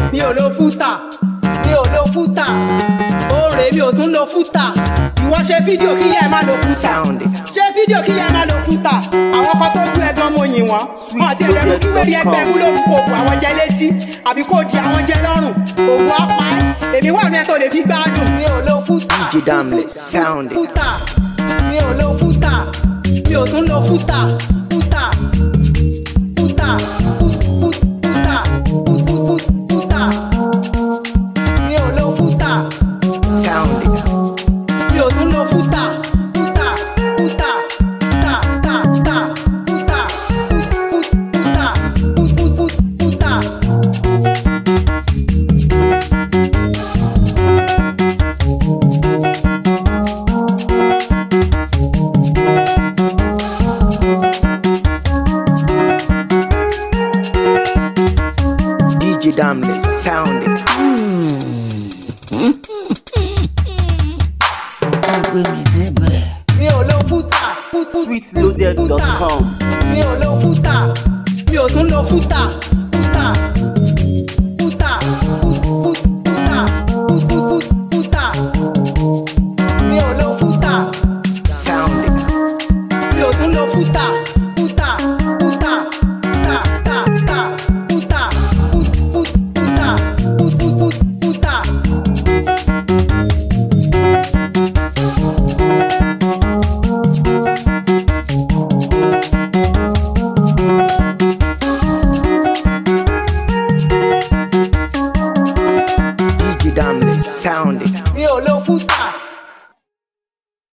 mi ò lo fúta, mi ò lo fúta, oore mi ò tún lo fúta. Ìwọ ṣe fídíò kí yẹ má lo fúta, ṣe fídíò kí yẹ má lo fúta. Àwọn kan tó ju ẹ̀gbọ́n mo yìn wọ́n, wọ́n ti ẹ̀rọ kí wẹ́rí ẹgbẹ́ mú lóhùn kò bu àwọn jẹ létí àbí kò di àwọn jẹ lọ́rùn. Ògùn apá ẹ̀, èmi wà ní ẹ̀ tó lè fi gbádùn. Mi ò lo fúta, DJ Damless, sound it. Fúta, mi ò lo fúta, mi ò tún lo fúta, fúta, fúta, fúta, fúta, mi ò lo fúta, Sound it. mi ò tún lo fúta, fúta, fúta, ta, ta, ta, fúta, fúta, fúta. DJ Damless, sound it. Mi ò lo fúta, Sweetloaded.com. mi ò lo fúta, mi ò tún lo fúta,